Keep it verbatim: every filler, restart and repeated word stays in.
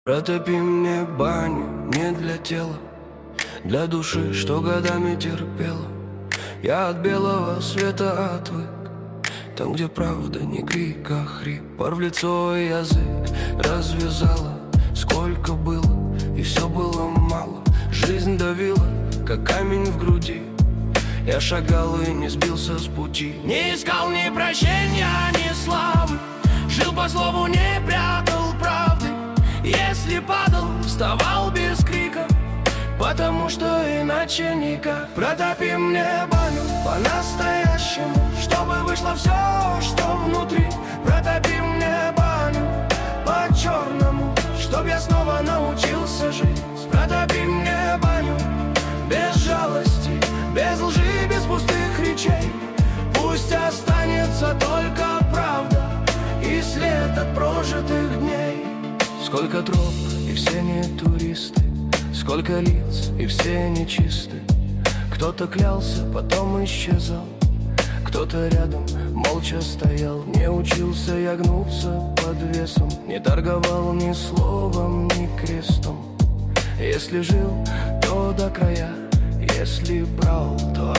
Протопи мне баню не для тела, для души, что годами терпела. Я от белого света отвык, там, где правда не крик, а хрип. Пар в лицо и язык развязала, сколько было, и все было мало. Жизнь давила, как камень в груди. Я шагал и не сбился с пути. Не искал ни прощения, ни славы, жил по слову, не прятал правды. Если падал, вставал без крика, потому что иначе никак. Протопи мне баню по-настоящему, чтобы вышло все, что внутри. Протопи мне баню по-черному, чтоб я снова научился жить. Протопи мне баню без жалости, без лжи, без пустых речей. Пусть останется только правда и след от прожитых дней. Сколько троп, и все не туристы, сколько лиц, и все нечисты. Кто-то клялся, потом исчезал, кто-то рядом молча стоял. Не учился я гнуться под весом, не торговал ни словом, ни крестом. Если жил, то до края, если брал, то